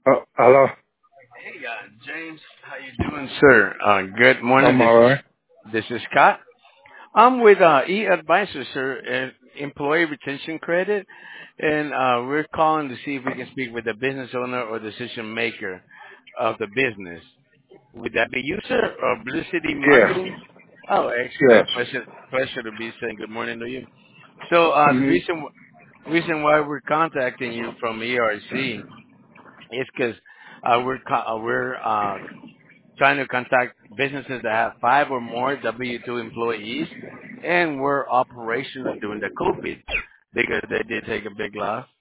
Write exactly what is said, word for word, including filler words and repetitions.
Uh, hello. Hey, uh, James, how you doing, sir? Uh, good morning. I'm This is alright. this is Scott. I'm with uh, E Advisor, sir, uh, Employee Retention Credit, and uh, we're calling to see if we can speak with the business owner or decision maker of the business. Would that be you, sir, or Blue City Yes. Marketing? Oh, Yes. excellent. Pleasure, pleasure to be saying good morning to you. So uh, the hmm reason reason why we're contacting you from E R C is because uh, we're co- uh, we're uh, trying to contact businesses that have five or more W two employees and were operational during the COVID because they did take a big loss.